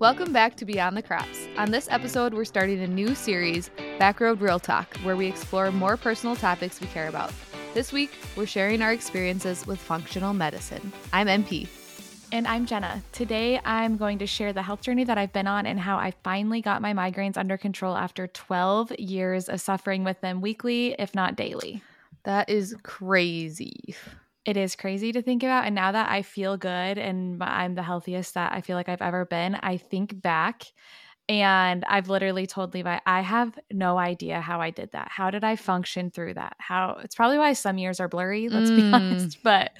Welcome back to Beyond the Crops. On this episode, we're starting a new series, Backroad Real Talk, where we explore more personal topics we care about. This week, we're sharing our experiences with functional medicine. I'm MP. And I'm Jenna. Today, I'm going to share the health journey that I've been on and how I finally got my migraines under control after 12 years of suffering with them weekly, if not daily. That is crazy. It is crazy to think about. And now that I feel good and I'm the healthiest that I feel like I've ever been, I think back and I've literally told Levi, I have no idea how I did that. How did I function through that? It's probably why some years are blurry, let's be honest. But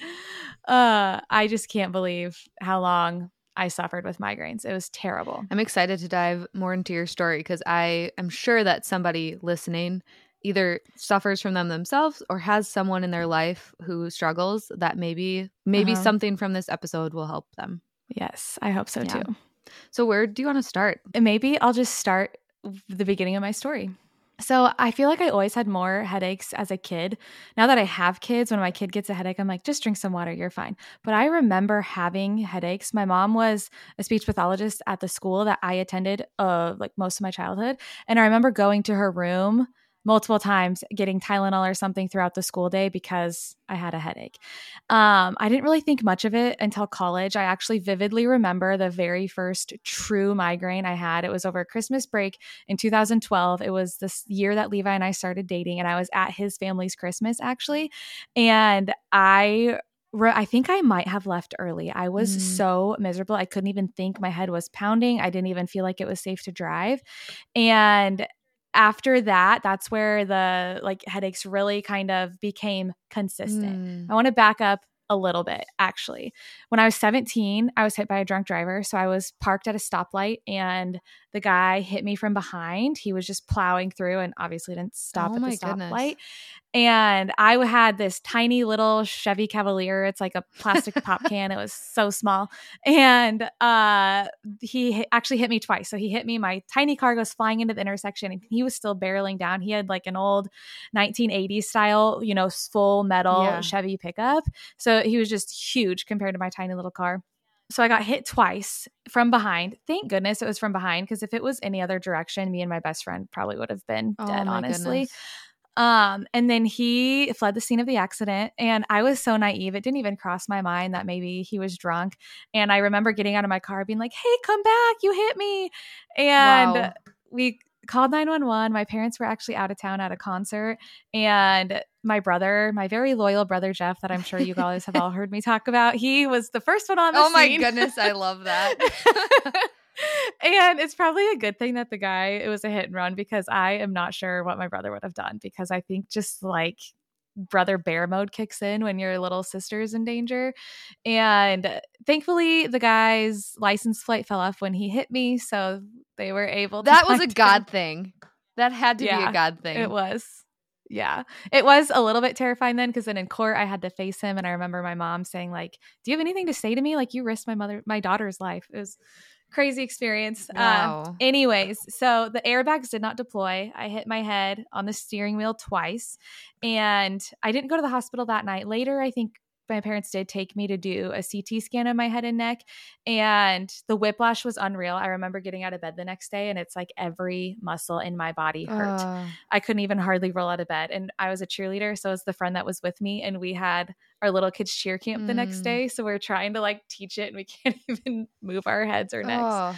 I just can't believe how long I suffered with migraines. It was terrible. I'm excited to dive more into your story because I am sure that somebody listening either suffers from them themselves or has someone in their life who struggles, that maybe something from this episode will help them. Yes, I hope so too. So where do you want to start? And maybe I'll just start the beginning of my story. So I feel like I always had more headaches as a kid. Now that I have kids, when my kid gets a headache, I'm like, just drink some water, you're fine. But I remember having headaches. My mom was a speech pathologist at the school that I attended like most of my childhood. And I remember going to her room multiple times, getting Tylenol or something throughout the school day because I had a headache. I didn't really think much of it until college. I actually vividly remember the very first true migraine I had. It was over Christmas break in 2012. It was this year that Levi and I started dating, and I was at his family's Christmas actually. And I think I might have left early. I was so miserable. I couldn't even think. My head was pounding. I didn't even feel like it was safe to drive. And after that, that's where the headaches really kind of became consistent. I want to back up a little bit, actually. When I was 17, I was hit by a drunk driver. So I was parked at a stoplight and the guy hit me from behind. He was just plowing through and obviously didn't stop at the stoplight. And I had this tiny little Chevy Cavalier. It's like a plastic pop can. It was so small. And he actually hit me twice. So he hit me. My tiny car goes flying into the intersection and he was still barreling down. He had like an old 1980s style, full metal Chevy pickup. So he was just huge compared to my tiny little car. So I got hit twice from behind. Thank goodness it was from behind, because if it was any other direction, me and my best friend probably would have been dead, honestly. Goodness. And then he fled the scene of the accident, and I was so naive. It didn't even cross my mind that maybe he was drunk. And I remember getting out of my car being like, hey, come back. You hit me. And we called 911. My parents were actually out of town at a concert, and my brother, my very loyal brother, Jeff, that I'm sure you guys have all heard me talk about, he was the first one on the scene. Oh my goodness. I love that. And it's probably a good thing that it was a hit and run, because I am not sure what my brother would have done, because I think just like brother bear mode kicks in when your little sister is in danger. And thankfully the guy's license plate fell off when he hit me, so they were able to That was a God thing. That had to be a God thing. It was. Yeah. It was a little bit terrifying then, because then in court I had to face him, and I remember my mom saying like, do you have anything to say to me? Like, you risked my daughter's life. It was crazy experience. Wow. Anyways, so the airbags did not deploy. I hit my head on the steering wheel twice, and I didn't go to the hospital that night. Later, I think my parents did take me to do a CT scan of my head and neck, and the whiplash was unreal. I remember getting out of bed the next day, and it's like every muscle in my body hurt. I couldn't even hardly roll out of bed. And I was a cheerleader, so was the friend that was with me, and we had our little kids cheer camp the next day. So we're trying to like teach it, and we can't even move our heads or necks.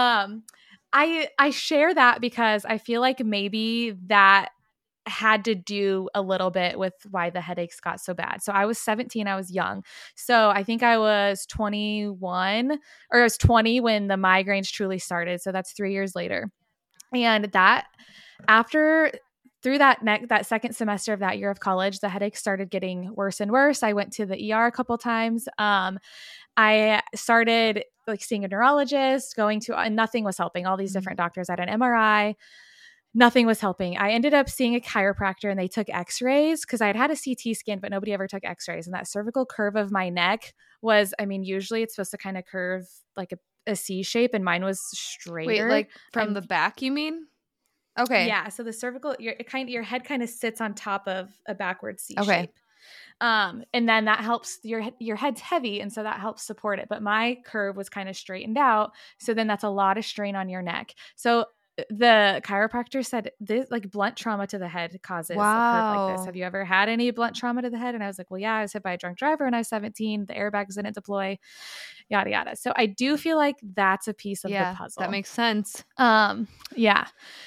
I share that because I feel like maybe that had to do a little bit with why the headaches got so bad. So I was 17, I was young. So I think I was 21, or I was 20 when the migraines truly started. So that's 3 years later. And that through that second semester of that year of college, the headaches started getting worse and worse. I went to the ER a couple times. I started like seeing a neurologist, and nothing was helping. All these different doctors. I had an MRI. Nothing was helping. I ended up seeing a chiropractor, and they took x-rays, because I had a CT scan, but nobody ever took x-rays. And that cervical curve of my neck was, usually it's supposed to kind of curve like a C shape, and mine was straighter. Wait, like from the back, you mean? Okay. Yeah. So the cervical, your head kind of sits on top of a backward C shape. And then that helps your head's heavy. And so that helps support it. But my curve was kind of straightened out. So then that's a lot of strain on your neck. So the chiropractor said this, like, blunt trauma to the head causes a curve like this. Have you ever had any blunt trauma to the head? And I was like, well, yeah, I was hit by a drunk driver when I was 17. The airbags didn't deploy, yada, yada. So I do feel like that's a piece of the puzzle. That makes sense. Yeah.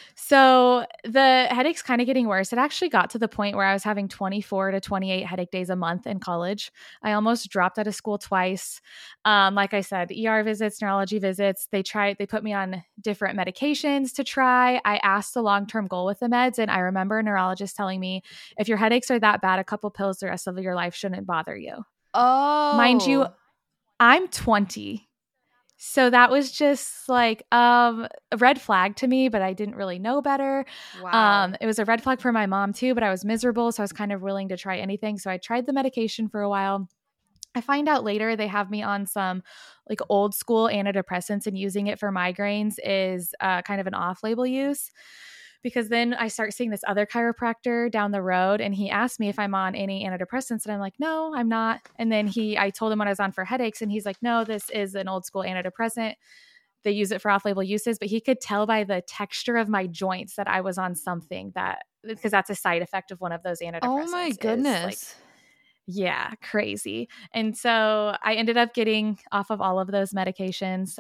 So the headache's kind of getting worse. It actually got to the point where I was having 24 to 28 headache days a month in college. I almost dropped out of school twice. Like I said, ER visits, neurology visits, they put me on different medications to try. I asked the long-term goal with the meds. And I remember a neurologist telling me, if your headaches are that bad, a couple pills the rest of your life shouldn't bother you. Oh, mind you, I'm 20. So that was just like a red flag to me, but I didn't really know better. Wow. It was a red flag for my mom too, but I was miserable. So I was kind of willing to try anything. So I tried the medication for a while. I find out later they have me on some like old school antidepressants, and using it for migraines is kind of an off-label use. Because then I start seeing this other chiropractor down the road, and he asked me if I'm on any antidepressants, and I'm like, no, I'm not. And then I told him what I was on for headaches, and he's like, no, this is an old school antidepressant. They use it for off-label uses, but he could tell by the texture of my joints that I was on something, because that's a side effect of one of those antidepressants. Oh my goodness. Yeah, crazy. And so I ended up getting off of all of those medications.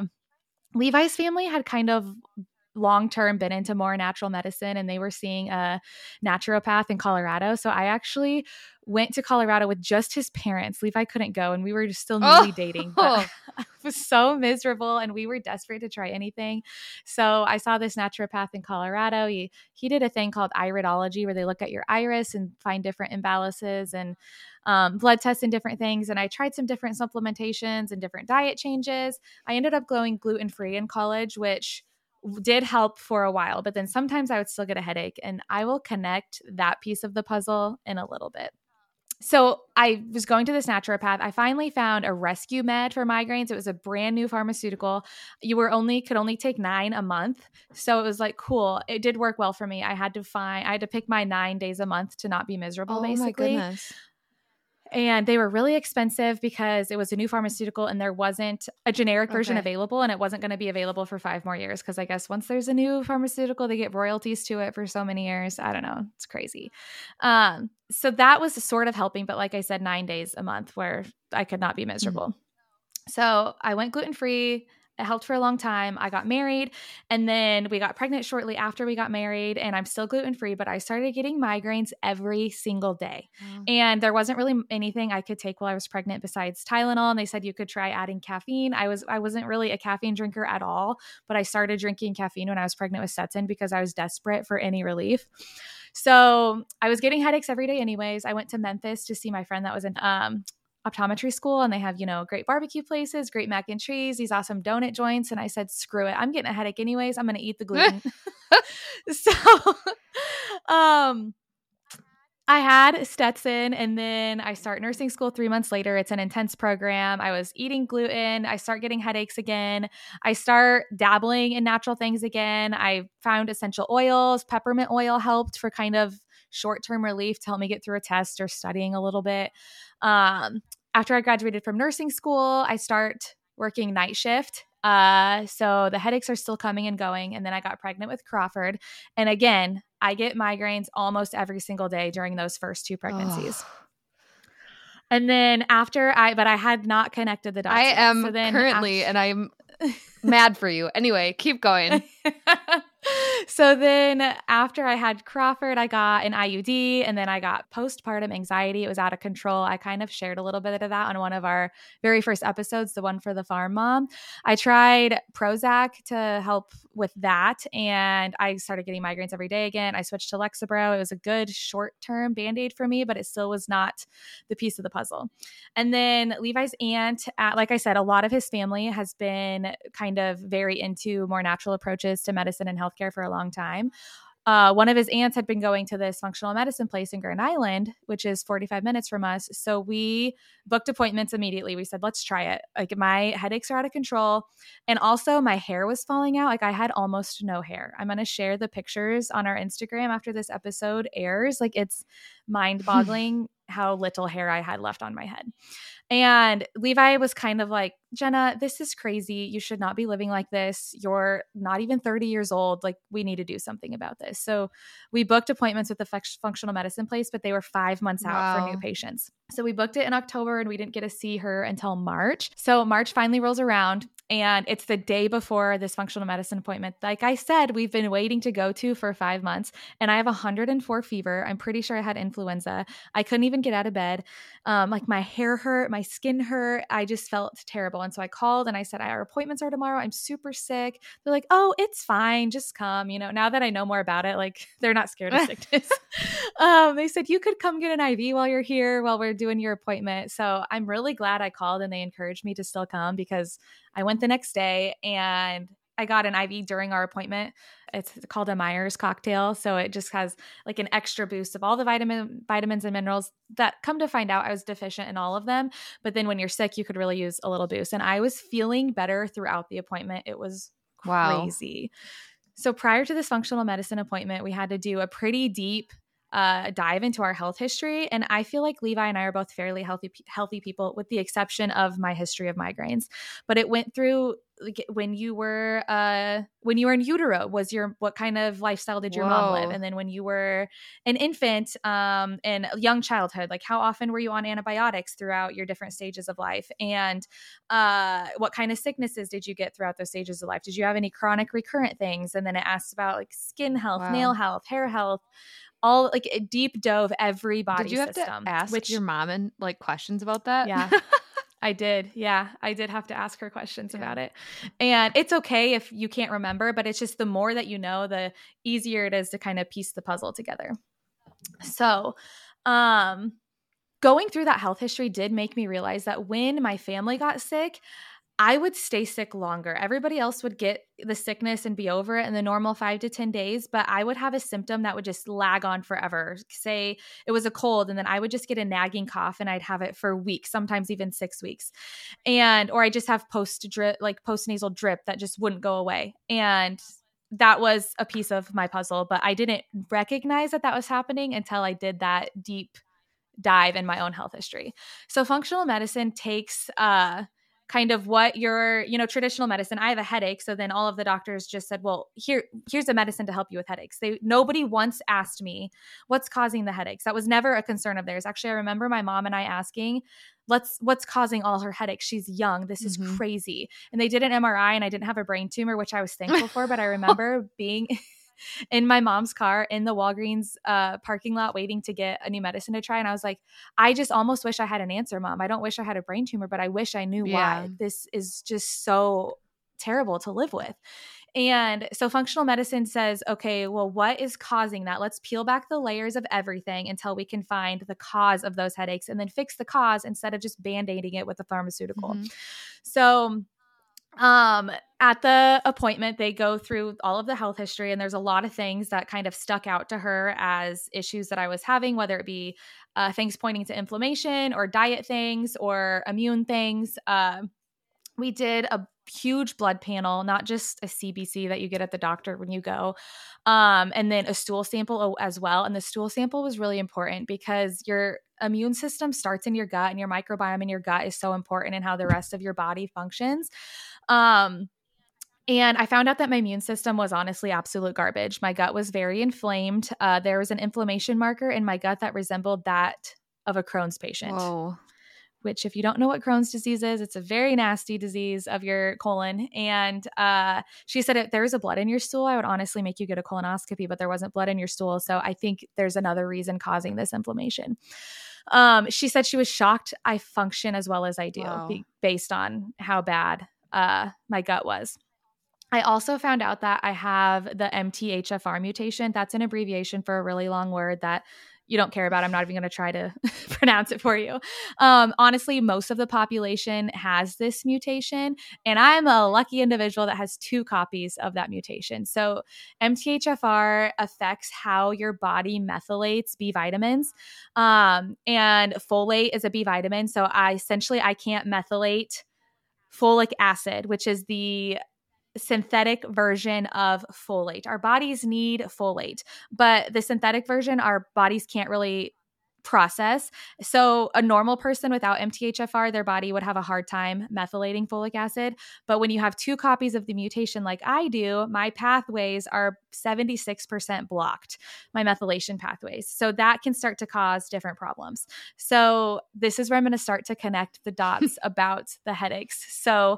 Levi's family had kind of long-term been into more natural medicine, and they were seeing a naturopath in Colorado. So I actually went to Colorado with just his parents. Levi couldn't go, and we were just still newly dating, but I was so miserable and we were desperate to try anything. So I saw this naturopath in Colorado. He did a thing called iridology, where they look at your iris and find different imbalances and blood tests and different things. And I tried some different supplementations and different diet changes. I ended up going gluten-free in college, which did help for a while, but then sometimes I would still get a headache, and I will connect that piece of the puzzle in a little bit. So I was going to this naturopath. I finally found a rescue med for migraines. It was a brand new pharmaceutical. You could only take 9 a month. So it was like, cool. It did work well for me. I had to pick my 9 days a month to not be miserable, basically. My goodness. And they were really expensive because it was a new pharmaceutical and there wasn't a generic version available, and it wasn't going to be available for 5 more years. Because I guess once there's a new pharmaceutical, they get royalties to it for so many years. I don't know. It's crazy. So that was sort of helping. But like I said, 9 days a month where I could not be miserable. Mm-hmm. So I went gluten-free. It helped for a long time. I got married, and then we got pregnant shortly after we got married, and I'm still gluten-free, but I started getting migraines every single day. Wow. And there wasn't really anything I could take while I was pregnant besides Tylenol. And they said you could try adding caffeine. I wasn't really a caffeine drinker at all, but I started drinking caffeine when I was pregnant with Stetson because I was desperate for any relief. So I was getting headaches every day anyways. I went to Memphis to see my friend that was in optometry school, and they have, great barbecue places, great mac and cheese, these awesome donut joints. And I said, screw it. I'm getting a headache anyways. I'm going to eat the gluten. So, I had Stetson, and then I start nursing school 3 months later. It's an intense program. I was eating gluten. I start getting headaches again. I start dabbling in natural things again. I found essential oils. Peppermint oil helped for kind of short-term relief to help me get through a test or studying a little bit. After I graduated from nursing school, I start working night shift. So the headaches are still coming and going. And then I got pregnant with Crawford. And again, I get migraines almost every single day during those first 2 pregnancies. And then but I had not connected the dots. I am currently, and I'm mad for you. Anyway, keep going. So then after I had Crawford, I got an IUD, and then I got postpartum anxiety. It was out of control. I kind of shared a little bit of that on one of our very first episodes, the one for the farm mom. I tried Prozac to help with that, and I started getting migraines every day again. I switched to Lexapro. It was a good short-term Band-Aid for me, but it still was not the piece of the puzzle. And then Levi's aunt, like I said, a lot of his family has been kind of very into more natural approaches to medicine and healthcare for a long time. One of his aunts had been going to this functional medicine place in Grand Island, which is 45 minutes from us. So we booked appointments immediately. We said, let's try it. Like, my headaches are out of control. And also my hair was falling out. Like, I had almost no hair. I'm going to share the pictures on our Instagram after this episode airs. Like, it's mind-boggling how little hair I had left on my head. And Levi was kind of like, Jenna, this is crazy. You should not be living like this. You're not even 30 years old. Like, we need to do something about this. So we booked appointments with the functional medicine place, but they were 5 months out for new patients. So we booked it in October and we didn't get to see her until March. So March finally rolls around and it's the day before this functional medicine appointment. Like I said, we've been waiting to go to for 5 months and I have 104 fever. I'm pretty sure I had influenza. I couldn't even get out of bed. Like my hair hurt, my skin hurt. I just felt terrible. And so I called and I said, our appointments are tomorrow. I'm super sick. They're like, oh, it's fine. Just come. Now that I know more about it, like they're not scared of sickness. They said, you could come get an IV while you're here, while we're doing your appointment. So I'm really glad I called and they encouraged me to still come because I went the next day and I got an IV during our appointment. It's called a Myers cocktail. So it just has like an extra boost of all the vitamins and minerals that, come to find out, I was deficient in all of them. But then when you're sick, you could really use a little boost. And I was feeling better throughout the appointment. It was crazy. Wow. So prior to this functional medicine appointment, we had to do a pretty deep dive into our health history. And I feel like Levi and I are both fairly healthy people, with the exception of my history of migraines. But it went through like when you were in utero, what kind of lifestyle did your mom live? And then when you were an infant and young childhood, like how often were you on antibiotics throughout your different stages of life? And what kind of sicknesses did you get throughout those stages of life? Did you have any chronic recurrent things? And then it asks about like skin health, nail health, hair health, all like a deep dove every body system. Did you have to ask your mom and like questions about that? Yeah. I did. Yeah. I did have to ask her questions about it. And it's okay if you can't remember, but it's just the more that you know, the easier it is to kind of piece the puzzle together. So, going through that health history did make me realize that when my family got sick, I would stay sick longer. Everybody else would get the sickness and be over it in the normal 5 to 10 days, but I would have a symptom that would just lag on forever. Say it was a cold, and then I would just get a nagging cough and I'd have it for weeks, sometimes even 6 weeks. Or I just have post-nasal drip that just wouldn't go away. And that was a piece of my puzzle, but I didn't recognize that was happening until I did that deep dive in my own health history. So functional medicine takes kind of what your, traditional medicine. I have a headache. So then all of the doctors just said, well, here's a medicine to help you with headaches. Nobody once asked me what's causing the headaches. That was never a concern of theirs. Actually, I remember my mom and I asking, what's causing all her headaches? She's young. This is crazy. And they did an MRI and I didn't have a brain tumor, which I was thankful for. But I remember being in my mom's car in the Walgreens parking lot waiting to get a new medicine to try. And I was like, I just almost wish I had an answer, Mom. I don't wish I had a brain tumor, but I wish I knew why. This is just so terrible to live with. And so functional medicine says, okay, well, what is causing that? Let's peel back the layers of everything until we can find the cause of those headaches and then fix the cause instead of just band-aiding it with a pharmaceutical. So at the appointment, they go through all of the health history, and there's a lot of things that kind of stuck out to her as issues that I was having, whether it be things pointing to inflammation or diet things or immune things. We did a huge blood panel, not just a CBC that you get at the doctor when you go, and then a stool sample as well. And the stool sample was really important because your immune system starts in your gut, and your microbiome in your gut is so important in how the rest of your body functions. And I found out that my immune system was honestly absolute garbage. My gut was very inflamed. There was an inflammation marker in my gut that resembled that of a Crohn's patient. Whoa. Which, if you don't know what Crohn's disease is, it's a very nasty disease of your colon. And she said, if there was a blood in your stool, I would honestly make you get a colonoscopy, but there wasn't blood in your stool. So I think there's another reason causing this inflammation. She said she was shocked I function as well as I do based on how bad my gut was. I also found out that I have the MTHFR mutation. That's an abbreviation for a really long word that you don't care about. I'm not even going to try to pronounce it for you. Honestly, most of the population has this mutation, and I'm a lucky individual that has 2 copies of that mutation. So MTHFR affects how your body methylates B vitamins, and folate is a B vitamin. So I can't methylate folic acid, which is the synthetic version of folate. Our bodies need folate, but the synthetic version, our bodies can't really process. So a normal person without MTHFR, their body would have a hard time methylating folic acid. But when you have 2 copies of the mutation like I do, my pathways are 76% blocked, my methylation pathways. So that can start to cause different problems. So this is where I'm going to start to connect the dots about the headaches. So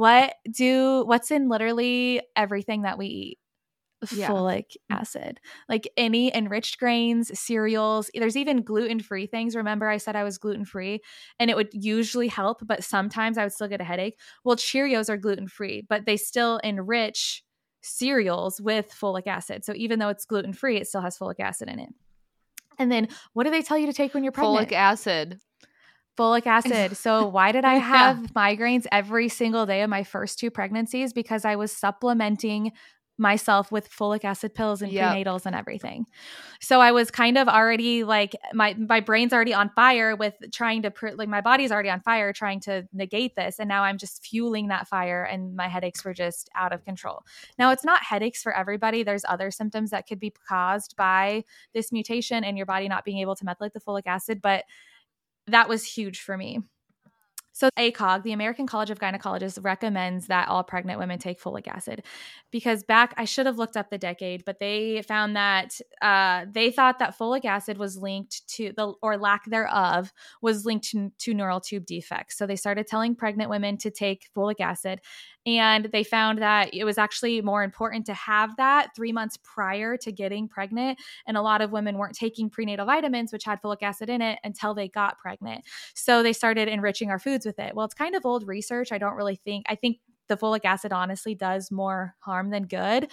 what's in literally everything that we eat? Folic acid, like any enriched grains, cereals. There's even gluten-free things. Remember I said I was gluten-free and it would usually help, but sometimes I would still get a headache. Well, Cheerios are gluten-free, but they still enrich cereals with folic acid. So even though it's gluten-free, it still has folic acid in it. And then what do they tell you to take when you're pregnant? Folic acid. Folic acid. So why did I have migraines every single day of my first 2 pregnancies? Because I was supplementing myself with folic acid pills and prenatals and everything. So I was kind of already like my brain's already on fire with trying to like my body's already on fire trying to negate this, and now I'm just fueling that fire and my headaches were just out of control. Now it's not headaches for everybody. There's other symptoms that could be caused by this mutation and your body not being able to methylate the folic acid, but that was huge for me. So ACOG, the American College of Gynecologists, recommends that all pregnant women take folic acid because I should have looked up the decade, but they found that they thought that folic acid was linked to or lack thereof was linked to neural tube defects. So they started telling pregnant women to take folic acid, and they found that it was actually more important to have that 3 months prior to getting pregnant. And a lot of women weren't taking prenatal vitamins, which had folic acid in it, until they got pregnant. So they started enriching our foods with it. Well, it's kind of old research. I think the folic acid honestly does more harm than good.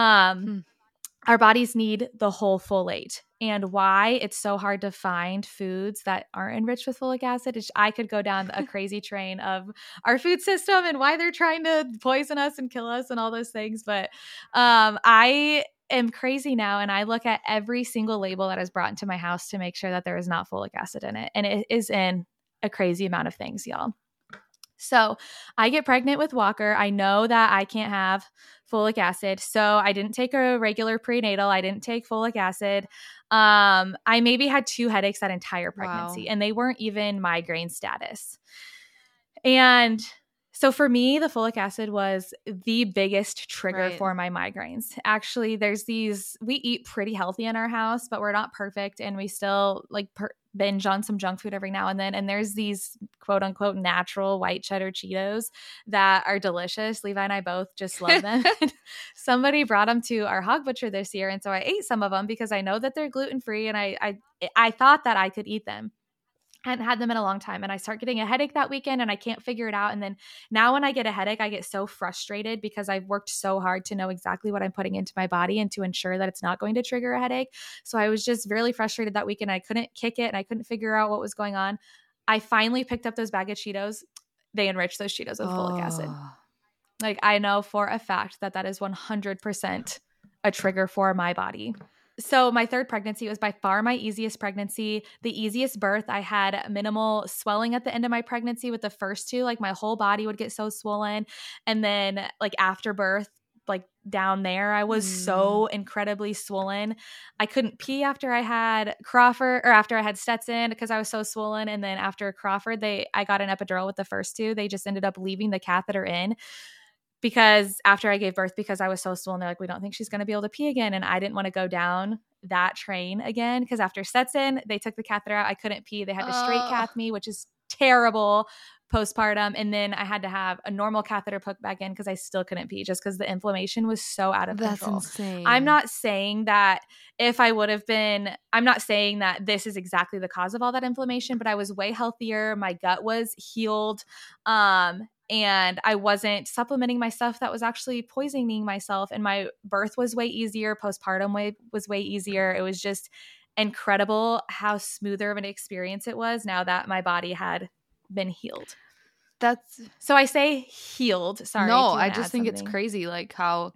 Our bodies need the whole folate. And why it's so hard to find foods that aren't enriched with folic acid is I could go down a crazy train of our food system and why they're trying to poison us and kill us and all those things. But I am crazy now, and I look at every single label that is brought into my house to make sure that there is not folic acid in it. And it is in a crazy amount of things, y'all. So I get pregnant with Walker. I know that I can't have folic acid. So I didn't take a regular prenatal. I didn't take folic acid. I maybe had 2 headaches that entire pregnancy, and they weren't even migraine status. And so for me, the folic acid was the biggest trigger for my migraines. Actually, we eat pretty healthy in our house, but we're not perfect. And we still binge on some junk food every now and then. And there's these quote unquote natural white cheddar Cheetos that are delicious. Levi and I both just love them. Somebody brought them to our hog butcher this year. And so I ate some of them because I know that they're gluten-free, and I thought that I could eat them. I hadn't had them in a long time, and I start getting a headache that weekend and I can't figure it out. And then now when I get a headache, I get so frustrated because I've worked so hard to know exactly what I'm putting into my body and to ensure that it's not going to trigger a headache. So I was just really frustrated that weekend. I couldn't kick it and I couldn't figure out what was going on. I finally picked up those bag of Cheetos. They enriched those Cheetos with folic acid. Like, I know for a fact that is 100% a trigger for my body. So my 3rd pregnancy was by far my easiest pregnancy, the easiest birth. I had minimal swelling at the end of my pregnancy with the first 2. Like, my whole body would get so swollen. And then after birth, down there, I was so incredibly swollen. I couldn't pee after I had Crawford or after I had Stetson because I was so swollen. And then after Crawford, I got an epidural with the first 2. They just ended up leaving the catheter in. Because after I gave birth, because I was so swollen, they're like, we don't think she's going to be able to pee again. And I didn't want to go down that train again because after Stetson, they took the catheter out. I couldn't pee. They had to straight cath me, which is terrible postpartum. And then I had to have a normal catheter put back in because I still couldn't pee just because the inflammation was so out of control. That's insane. I'm not saying that I'm not saying that this is exactly the cause of all that inflammation, but I was way healthier. My gut was healed. And I wasn't supplementing my stuff that was actually poisoning myself. And my birth was way easier. Postpartum was way easier. It was just incredible how smoother of an experience it was now that my body had been healed. So I say healed. Sorry. No, I just think it's crazy how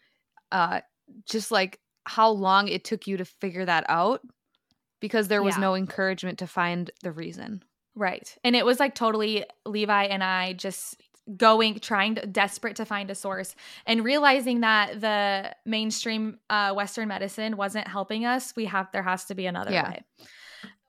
how long it took you to figure that out because there was no encouragement to find the reason. Right. And it was totally Levi and I just desperate to find a source and realizing that the mainstream Western medicine wasn't helping us. There has to be another way.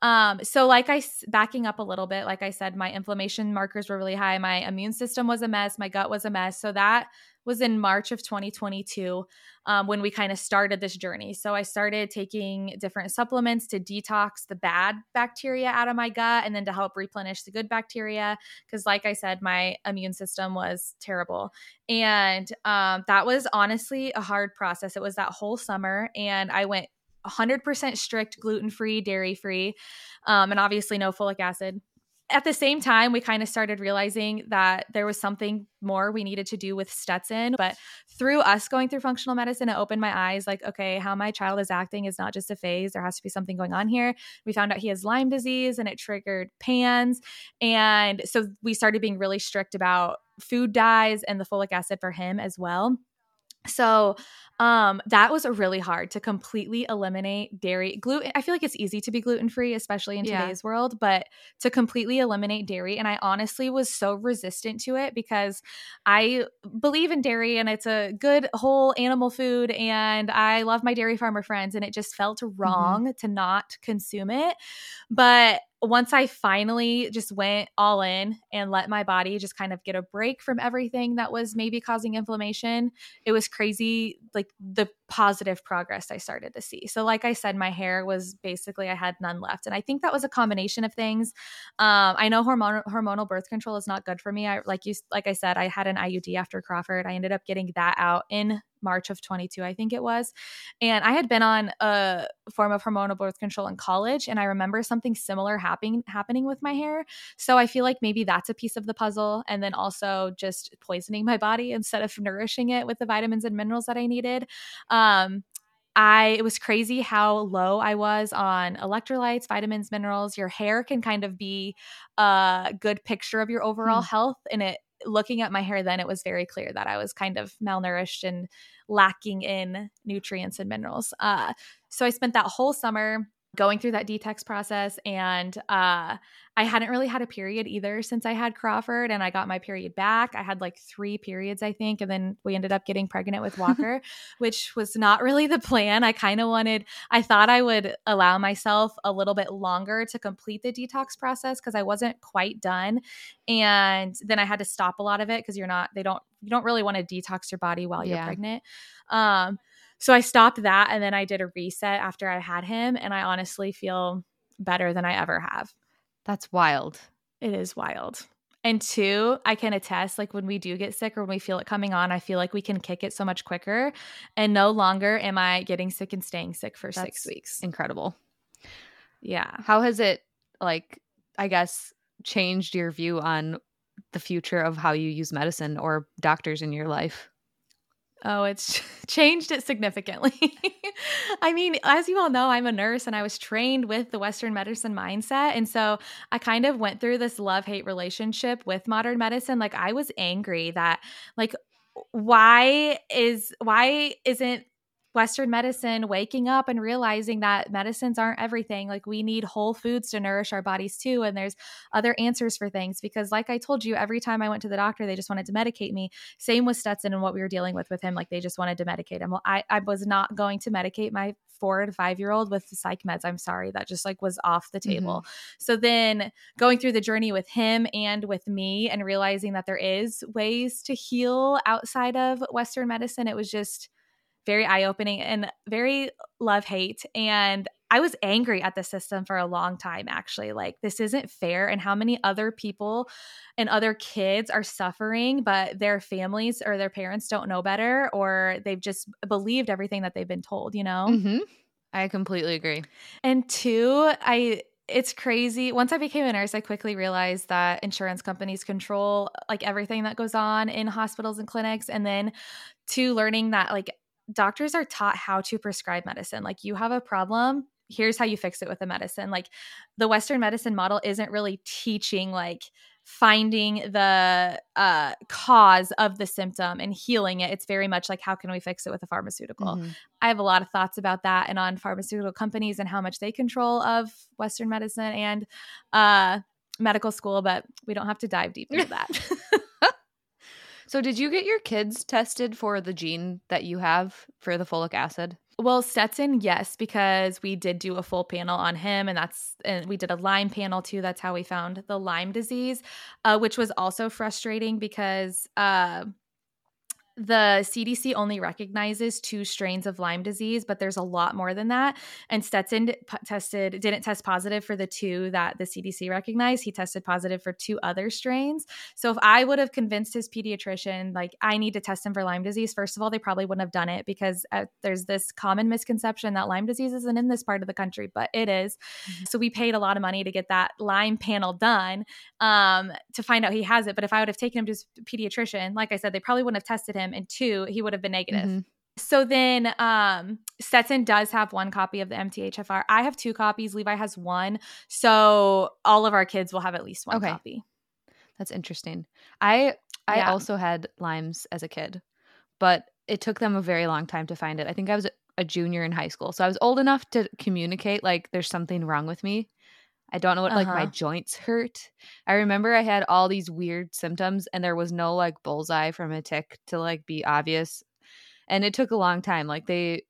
So backing up a little bit, like I said, my inflammation markers were really high. My immune system was a mess. My gut was a mess. So that was in March of 2022 when we kind of started this journey. So I started taking different supplements to detox the bad bacteria out of my gut and then to help replenish the good bacteria. Because like I said, my immune system was terrible. And that was honestly a hard process. It was that whole summer, and I went 100% strict, gluten-free, dairy-free, and obviously no folic acid. At the same time, we kind of started realizing that there was something more we needed to do with Stetson. But through us going through functional medicine, it opened my eyes like, okay, how my child is acting is not just a phase. There has to be something going on here. We found out he has Lyme disease and it triggered PANS. And so we started being really strict about food dyes and the folic acid for him as well. So that was really hard to completely eliminate dairy. Gluten, I feel like it's easy to be gluten-free, especially in today's world, but to completely eliminate dairy. And I honestly was so resistant to it because I believe in dairy and it's a good whole animal food. And I love my dairy farmer friends, and it just felt wrong to not consume it. But once I finally just went all in and let my body just kind of get a break from everything that was maybe causing inflammation, it was crazy, like the positive progress I started to see. So like I said, my hair was basically, I had none left. And I think that was a combination of things. I know hormonal birth control is not good for me. Like I said, I had an IUD after Crawford. I ended up getting that out in March of 22, I think it was. And I had been on a form of hormonal birth control in college, and I remember something similar happening with my hair. So I feel like maybe that's a piece of the puzzle. And then also just poisoning my body instead of nourishing it with the vitamins and minerals that I needed. It was crazy how low I was on electrolytes, vitamins, minerals. Your hair can kind of be a good picture of your overall health. And looking at my hair then, it was very clear that I was kind of malnourished and lacking in nutrients and minerals. So I spent that whole summer going through that detox process, and I hadn't really had a period either since I had Crawford, and I got my period back. I had like 3 periods, I think, and then we ended up getting pregnant with Walker, which was not really the plan. I thought I would allow myself a little bit longer to complete the detox process because I wasn't quite done. And then I had to stop a lot of it because you don't really want to detox your body while you're pregnant. So I stopped that, and then I did a reset after I had him, and I honestly feel better than I ever have. That's wild. It is wild. And 2, I can attest, like when we do get sick or when we feel it coming on, I feel like we can kick it so much quicker, and no longer am I getting sick and staying sick for 6 weeks. Incredible. Yeah. How has it, like, I guess, changed your view on the future of how you use medicine or doctors in your life? Oh, it's changed it significantly. I mean, as you all know, I'm a nurse and I was trained with the Western medicine mindset. And so I kind of went through this love-hate relationship with modern medicine. Like I was angry that like, why isn't Western medicine waking up and realizing that medicines aren't everything? Like we need whole foods to nourish our bodies too. And there's other answers for things because like I told you, every time I went to the doctor, they just wanted to medicate me. Same with Stetson and what we were dealing with him. Like they just wanted to medicate him. Well, I was not going to medicate my 4 to 5-year-old with the psych meds. I'm sorry. That just like was off the table. So then going through the journey with him and with me and realizing that there is ways to heal outside of Western medicine, it was just very eye-opening and very love-hate. And I was angry at the system for a long time, actually. Like, this isn't fair. And how many other people and other kids are suffering, but their families or their parents don't know better, or they've just believed everything that they've been told, you know? I completely agree. And 2, it's crazy. Once I became a nurse, I quickly realized that insurance companies control like everything that goes on in hospitals and clinics. And then 2, learning that like doctors are taught how to prescribe medicine. Like you have a problem, here's how you fix it with the medicine. Like the Western medicine model isn't really teaching like finding the cause of the symptom and healing it. It's very much like, how can we fix it with a pharmaceutical? I have a lot of thoughts about that and on pharmaceutical companies and how much they control of Western medicine and medical school, but we don't have to dive deep into that. So did you get your kids tested for the gene that you have for the folic acid? Well, Stetson, yes, because we did do a full panel on him, and we did a Lyme panel too. That's how we found the Lyme disease, which was also frustrating because the CDC only recognizes 2 strains of Lyme disease, but there's a lot more than that. And Stetson didn't test positive for the 2 that the CDC recognized. He tested positive for 2 other strains. So if I would have convinced his pediatrician, like, I need to test him for Lyme disease, first of all, they probably wouldn't have done it because there's this common misconception that Lyme disease isn't in this part of the country, but it is. Mm-hmm. So we paid a lot of money to get that Lyme panel done to find out he has it. But if I would have taken him to his pediatrician, like I said, they probably wouldn't have tested him, and 2, he would have been negative. Mm-hmm. So then Stetson does have 1 copy of the MTHFR. I have 2 copies. Levi has 1. So all of our kids will have at least 1 copy. That's interesting. I also had Lyme's as a kid, but it took them a very long time to find it. I think I was a junior in high school. So I was old enough to communicate like there's something wrong with me. I don't know what, like, my joints hurt. I remember I had all these weird symptoms and there was no like bullseye from a tick to like be obvious. And it took a long time. Like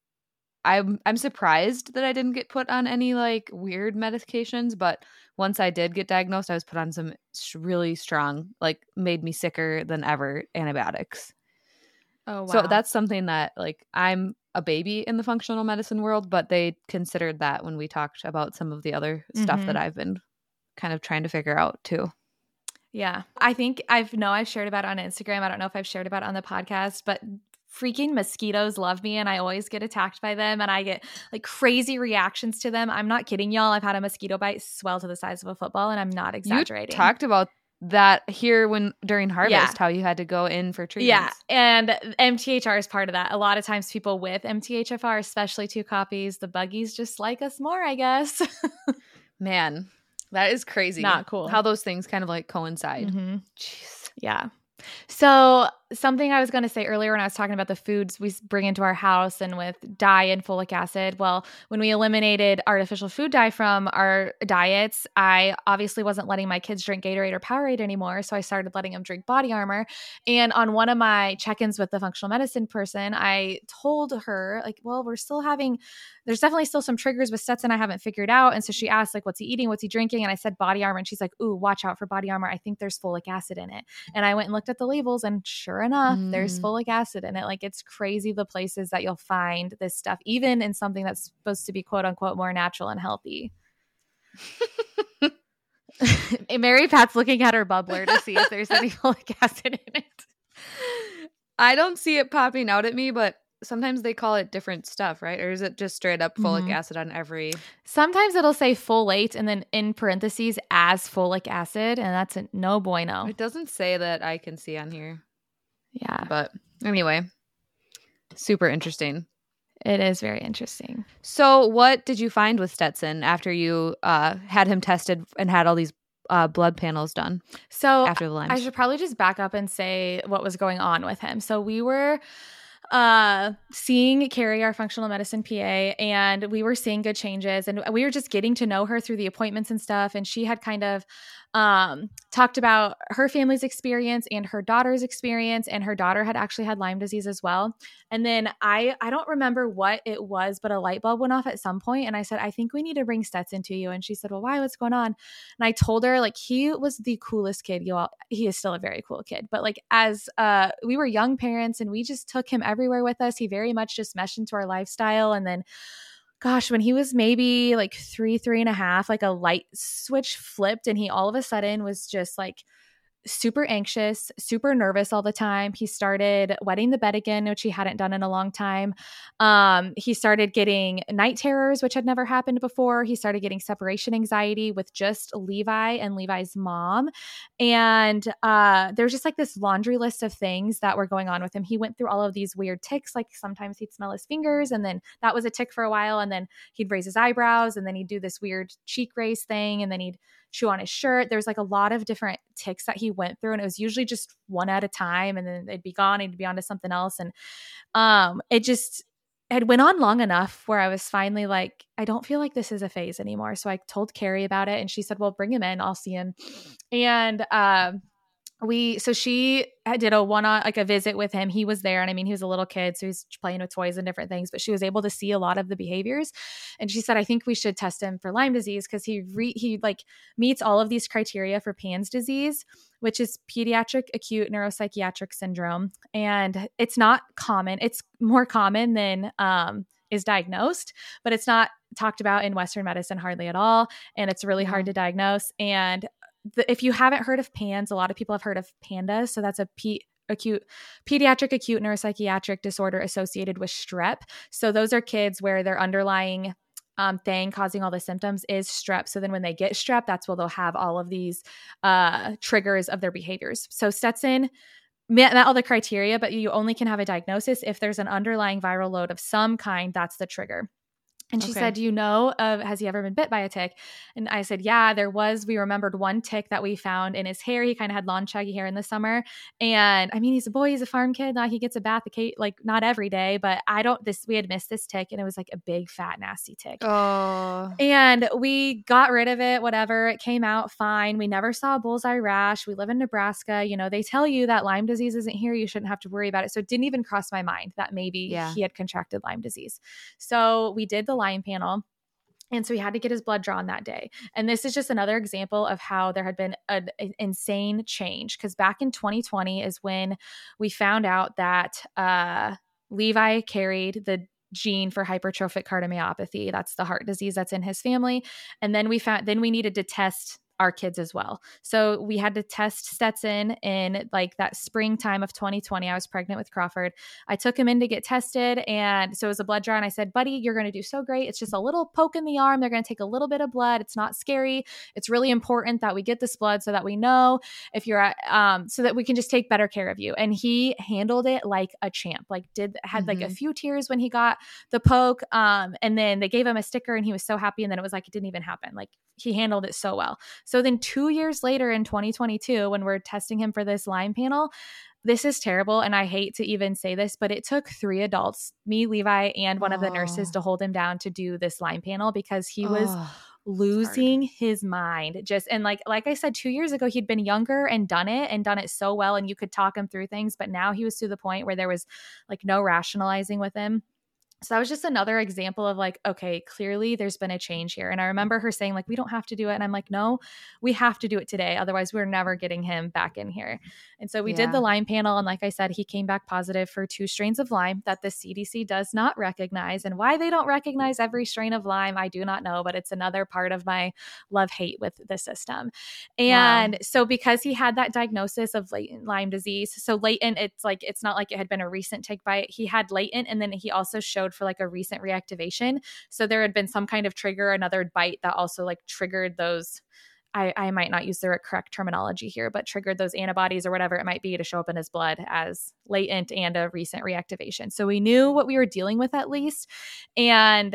I'm surprised that I didn't get put on any like weird medications, but once I did get diagnosed, I was put on some really strong, like made me sicker than ever antibiotics. Oh, wow. So that's something that, like, I'm a baby in the functional medicine world, but they considered that when we talked about some of the other stuff that I've been kind of trying to figure out too. Yeah. I think I've shared about it on Instagram. I don't know if I've shared about it on the podcast, but freaking mosquitoes love me and I always get attacked by them and I get like crazy reactions to them. I'm not kidding y'all. I've had a mosquito bite swell to the size of a football and I'm not exaggerating. You talked about that here during harvest, how you had to go in for treatments. Yeah, and MTHR is part of that. A lot of times people with MTHFR, especially 2 copies, the buggies just like us more, I guess. Man, that is crazy. Not cool. How those things kind of like coincide. Mm-hmm. Jeez. Yeah. So something I was going to say earlier when I was talking about the foods we bring into our house and with dye and folic acid. Well, when we eliminated artificial food dye from our diets, I obviously wasn't letting my kids drink Gatorade or Powerade anymore. So I started letting them drink Body Armor. And on one of my check-ins with the functional medicine person, I told her, like, well, there's definitely still some triggers with Stetson I haven't figured out. And so she asked, like, what's he eating? What's he drinking? And I said Body Armor. And she's like, ooh, watch out for Body Armor. I think there's folic acid in it. And I went and looked at the labels and sure enough, there's folic acid in it. Like, it's crazy the places that you'll find this stuff, even in something that's supposed to be quote unquote more natural and healthy. Mary Pat's looking at her bubbler to see if there's any folic acid in it. I don't see it popping out at me, but sometimes they call it different stuff, right? Or is it just straight up folic acid on every? Sometimes it'll say folate and then in parentheses as folic acid, and that's a no bueno. It doesn't say that I can see on here. Yeah. But anyway, super interesting. It is very interesting. So what did you find with Stetson after you had him tested and had all these blood panels done? So after the Lyme, I should probably just back up and say what was going on with him. So we were seeing Carrie, our functional medicine PA, and we were seeing good changes, and we were just getting to know her through the appointments and stuff. And she had kind of talked about her family's experience and her daughter's experience, and her daughter had actually had Lyme disease as well. And then I don't remember what it was, but a light bulb went off at some point, and I said, I think we need to bring Stetson to you. And she said, well, why? What's going on? And I told her, like, he was the coolest kid. He is still a very cool kid, but like, as we were young parents and we just took him everywhere with us, he very much just meshed into our lifestyle. And then gosh, when he was maybe like 3.5, like a light switch flipped and he all of a sudden was just like super anxious, super nervous all the time. He started wetting the bed again, which he hadn't done in a long time. He started getting night terrors, which had never happened before. He started getting separation anxiety with just Levi and Levi's mom. And there's just like this laundry list of things that were going on with him. He went through all of these weird tics. Like sometimes he'd smell his fingers and then that was a tic for a while. And then he'd raise his eyebrows and then he'd do this weird cheek raise thing. And then he'd chew on his shirt. There's like a lot of different tics that he went through, and it was usually just one at a time, and then they'd be gone and he'd be on to something else. And it just had went on long enough where I was finally like, I don't feel like this is a phase anymore. So I told Carrie about it, and she said, well, bring him in, I'll see him. And she did a visit with him. He was there. And I mean, he was a little kid, so he's playing with toys and different things, but she was able to see a lot of the behaviors. And she said, I think we should test him for Lyme disease because he like meets all of these criteria for PANS disease, which is pediatric acute neuropsychiatric syndrome. And it's not common. It's more common than is diagnosed, but it's not talked about in Western medicine hardly at all. And it's really hard to diagnose. And if you haven't heard of PANS, a lot of people have heard of PANDAS. So that's a pediatric acute neuropsychiatric disorder associated with strep. So those are kids where their underlying thing causing all the symptoms is strep. So then when they get strep, that's where they'll have all of these triggers of their behaviors. So Stetson met all the criteria, but you only can have a diagnosis if there's an underlying viral load of some kind. That's the trigger. And she said, has he ever been bit by a tick? And I said, yeah, we remembered one tick that we found in his hair. He kind of had long, shaggy hair in the summer. And I mean, he's a boy, he's a farm kid. He gets a bath, like not every day, but we had missed this tick and it was like a big, fat, nasty tick. Oh. And we got rid of it, whatever. It came out fine. We never saw a bullseye rash. We live in Nebraska. They tell you that Lyme disease isn't here. You shouldn't have to worry about it. So it didn't even cross my mind that maybe he had contracted Lyme disease. So we did the Lyme panel. And so he had to get his blood drawn that day. And this is just another example of how there had been an insane change. Because back in 2020 is when we found out that Levi carried the gene for hypertrophic cardiomyopathy. That's the heart disease that's in his family. And then we needed to test our kids as well. So we had to test Stetson in like that springtime of 2020. I was pregnant with Crawford. I took him in to get tested. And so it was a blood draw. And I said, buddy, you're going to do so great. It's just a little poke in the arm. They're going to take a little bit of blood. It's not scary. It's really important that we get this blood so that we know if you're so that we can just take better care of you. And he handled it like a champ, had like a few tears when he got the poke. And then they gave him a sticker and he was so happy. And then it was like, it didn't even happen. Like he handled it so well. So then 2 years later in 2022, when we're testing him for this Lyme panel, this is terrible. And I hate to even say this, but it took 3 adults, me, Levi, and one of the nurses to hold him down to do this Lyme panel because he was losing his mind. And like I said, 2 years ago, he'd been younger and done it so well. And you could talk him through things, but now he was to the point where there was like no rationalizing with him. So that was just another example of like, okay, clearly there's been a change here. And I remember her saying like, we don't have to do it. And I'm like, no, we have to do it today. Otherwise we're never getting him back in here. And so we did the Lyme panel. And like I said, he came back positive for 2 strains of Lyme that the CDC does not recognize. And why they don't recognize every strain of Lyme, I do not know, but it's another part of my love-hate with the system. And so because he had that diagnosis of latent Lyme disease, so latent, it's not like it had been a recent tick bite. He had latent, and then he also showed for like a recent reactivation. So there had been some kind of trigger, another bite that also like triggered those, I might not use the correct terminology here, but triggered those antibodies or whatever it might be to show up in his blood as latent and a recent reactivation. So we knew what we were dealing with at least, and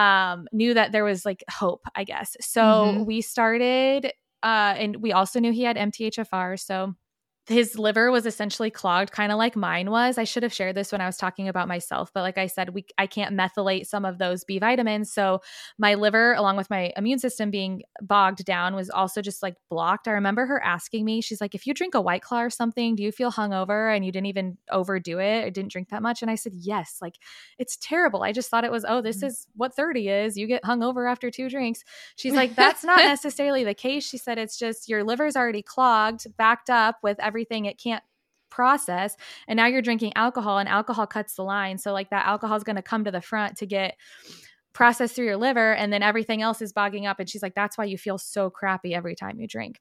knew that there was like hope, I guess. So we started, and we also knew he had MTHFR. So his liver was essentially clogged, kind of like mine was. I should have shared this when I was talking about myself, but like I said, I can't methylate some of those B vitamins. So my liver, along with my immune system being bogged down, was also just like blocked. I remember her asking me, she's like, if you drink a White Claw or something, do you feel hungover and you didn't even overdo it or didn't drink that much? And I said, yes, like it's terrible. I just thought it was, this is what 30 is. You get hungover after 2 drinks. She's like, that's not necessarily the case. She said, it's just your liver's already clogged, backed up with everything it can't process, and now you're drinking alcohol, and alcohol cuts the line. So like that alcohol is going to come to the front to get processed through your liver, and then everything else is bogging up. And she's like, that's why you feel so crappy every time you drink.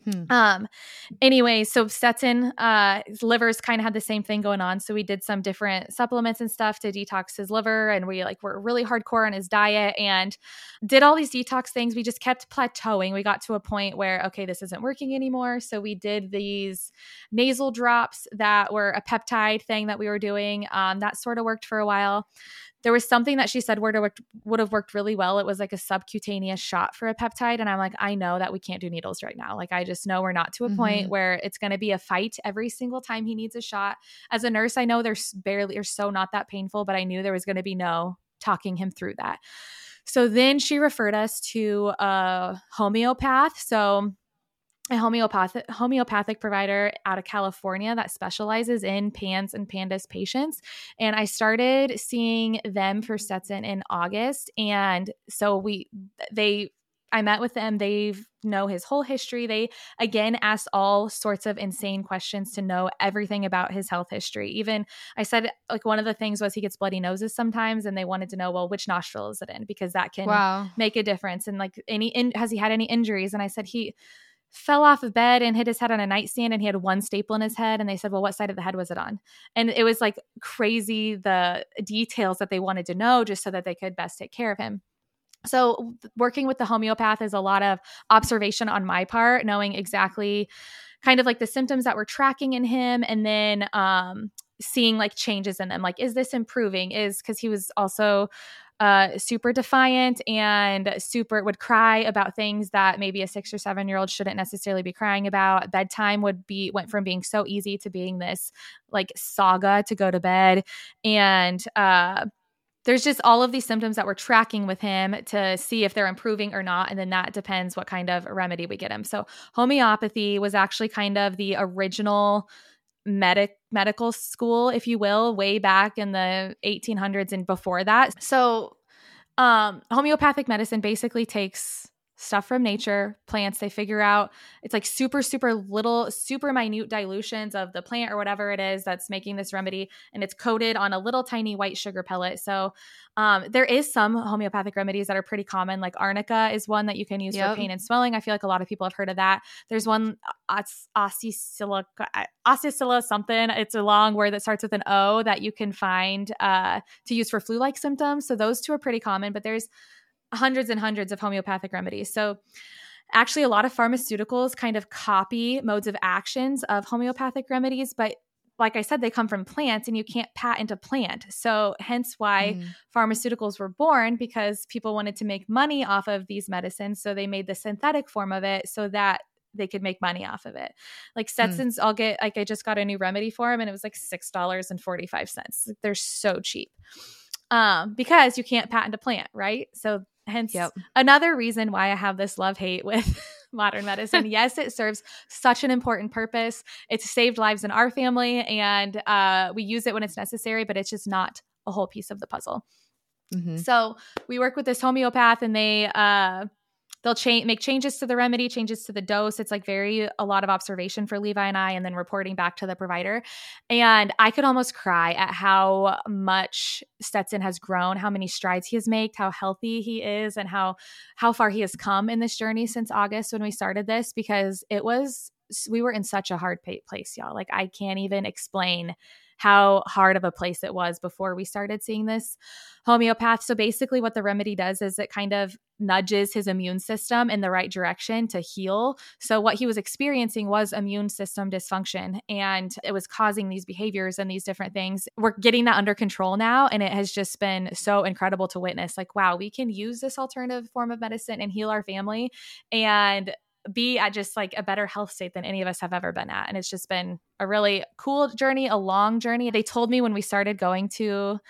Anyway, so Stetson, his liver's kind of had the same thing going on. So we did some different supplements and stuff to detox his liver. And we were really hardcore on his diet and did all these detox things. We just kept plateauing. We got to a point where, okay, this isn't working anymore. So we did these nasal drops that were a peptide thing that we were doing. That sort of worked for a while. There was something that she said would have worked really well. It was like a subcutaneous shot for a peptide. And I'm like, I know that we can't do needles right now. Like, I just know we're not to a point where it's going to be a fight every single time he needs a shot. As a nurse, I know they're so not that painful, but I knew there was going to be no talking him through that. So then she referred us to a homeopath. So a homeopathic provider out of California that specializes in PANS and PANDAS patients. And I started seeing them for Stetson in August. And so I met with them. They know his whole history. They, again, asked all sorts of insane questions to know everything about his health history. Even I said, like, one of the things was he gets bloody noses sometimes, and they wanted to know, well, which nostril is it in? Because that can make a difference. And like, has he had any injuries? And I said, he fell off of bed and hit his head on a nightstand, and he had one staple in his head. And they said, well, what side of the head was it on? And it was like crazy, the details that they wanted to know just so that they could best take care of him. So working with the homeopath is a lot of observation on my part, knowing exactly kind of like the symptoms that we're tracking in him, and then seeing like changes in them. Like, is this improving? Because he was also super defiant and would cry about things that maybe a 6 or 7 year old shouldn't necessarily be crying about. Bedtime went from being so easy to being this like saga to go to bed. And there's just all of these symptoms that we're tracking with him to see if they're improving or not. And then that depends what kind of remedy we get him. So homeopathy was actually kind of the original medical school, if you will, way back in the 1800s and before that. So homeopathic medicine basically takes stuff from nature, plants. They figure out it's like super, super little, super minute dilutions of the plant or whatever it is that's making this remedy. And it's coated on a little tiny white sugar pellet. So there is some homeopathic remedies that are pretty common. Like arnica is one that you can use for pain and swelling. I feel like a lot of people have heard of that. There's one, osteosilla something. It's a long word that starts with an O that you can find to use for flu-like symptoms. So those two are pretty common, but there's hundreds and hundreds of homeopathic remedies. So actually a lot of pharmaceuticals kind of copy modes of actions of homeopathic remedies, but like I said, they come from plants and you can't patent a plant. So hence why pharmaceuticals were born, because people wanted to make money off of these medicines. So they made the synthetic form of it so that they could make money off of it. Like Stetson's, I just got a new remedy for him and it was like $6.45. They're so cheap because you can't patent a plant, right? So hence another reason why I have this love-hate with modern medicine. Yes, it serves such an important purpose. It's saved lives in our family and we use it when it's necessary, but it's just not a whole piece of the puzzle. So we work with this homeopath and they'll make changes to the remedy, changes to the dose. It's like a lot of observation for Levi and I, and then reporting back to the provider. And I could almost cry at how much Stetson has grown, how many strides he has made, how healthy he is, and how far he has come in this journey since August when we started this, because we were in such a hard place, y'all. Like, I can't even explain how hard of a place it was before we started seeing this homeopath. So basically what the remedy does is it kind of nudges his immune system in the right direction to heal. So what he was experiencing was immune system dysfunction, and it was causing these behaviors and these different things. We're getting that under control now, and it has just been so incredible to witness. Like, wow, we can use this alternative form of medicine and heal our family and be at just like a better health state than any of us have ever been at. And it's just been a really cool journey, a long journey. They told me when we started going to